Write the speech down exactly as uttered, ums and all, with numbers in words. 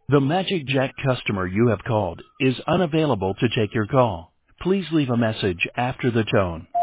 The Magic Jack customer you have called is unavailable to take your call. Please leave a message after the tone.